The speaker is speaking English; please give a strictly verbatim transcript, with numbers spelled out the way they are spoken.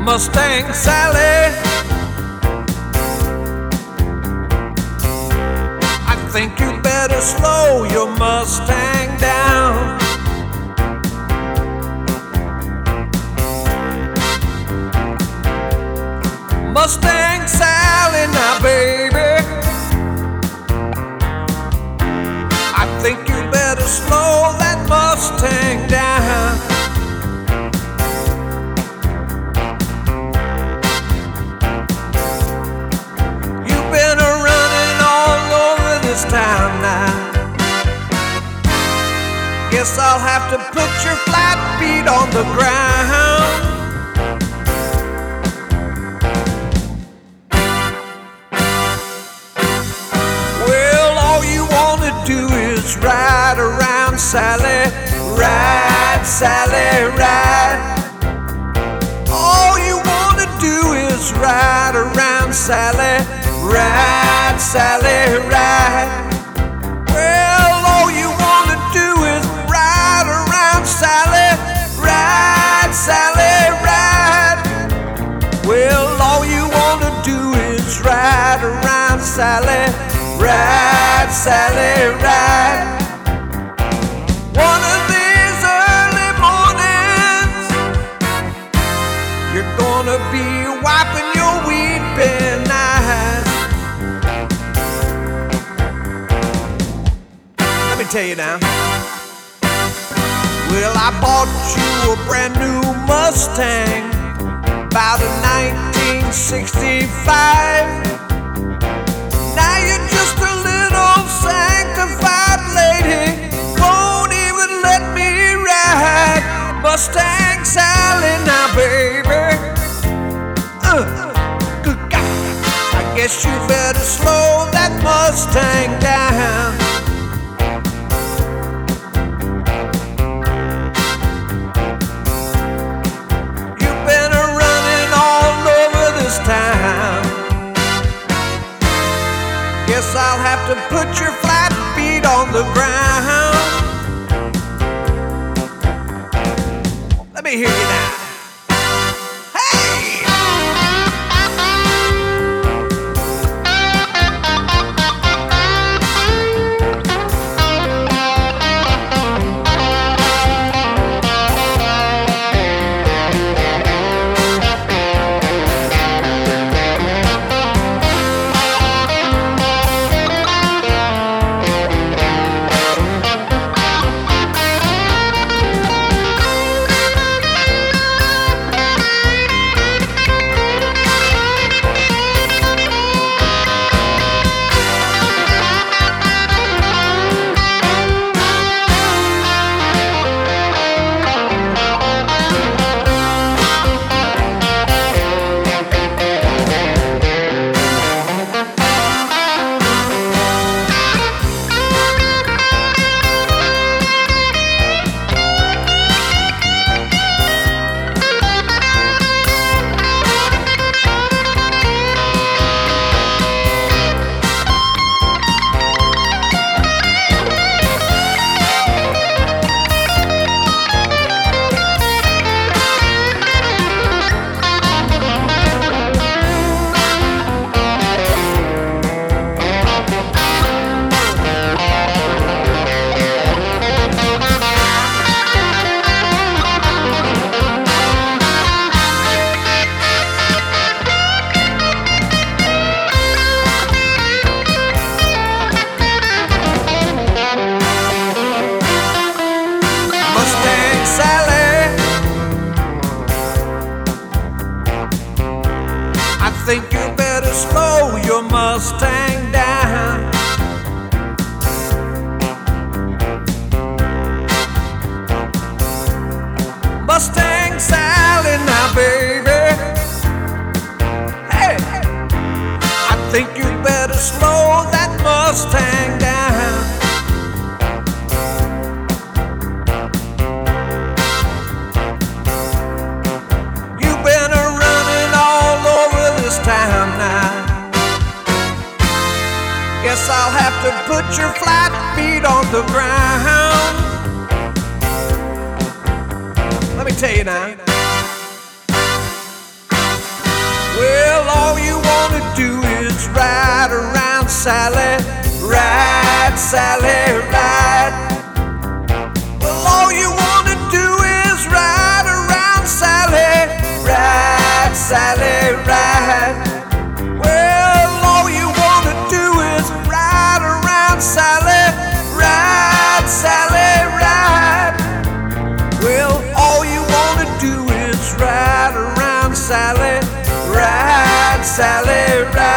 Mustang Sally, I think you better slow your Mustang down. Mustang Sally, now baby, I think you better slow that Mustang down. You've been a running all over this town now. Guess I'll have to put your flat feet on the ground. Do is ride around Sally, ride Sally, ride. All you wanna do is ride around Sally, ride Sally, ride. Well, all you wanna do is ride around Sally, ride Sally, ride. Well, all you wanna do is ride around Sally, ride, Sally, ride. One of these early mornings, you're gonna be wiping your weeping eyes. Let me tell you now. Well, I bought you a brand new Mustang about a nineteen sixty-five. Now you're just a little sanctified lady, won't even let me ride Mustang Sally, now baby. Uh, good God, I guess you better slow that Mustang down. You've been a running all over this town. Guess I'll have to put your flat feet on the ground. Let me hear you now. Hey! I think you better slow your Mustang down. Mustang Sally, now baby. Hey, I think you better slow that Mustang down. Town now. Guess I'll have to put your flat feet on the ground. Let me tell you now. do is ride around Sally, ride, Sally, ride. Well, all you wanna do is ride around Sally, ride, Sally, ride. Well, all you wanna do is ride around Sally, ride, Sally, ride. Well, all you wanna do is ride around Sally, ride, Sally, ride.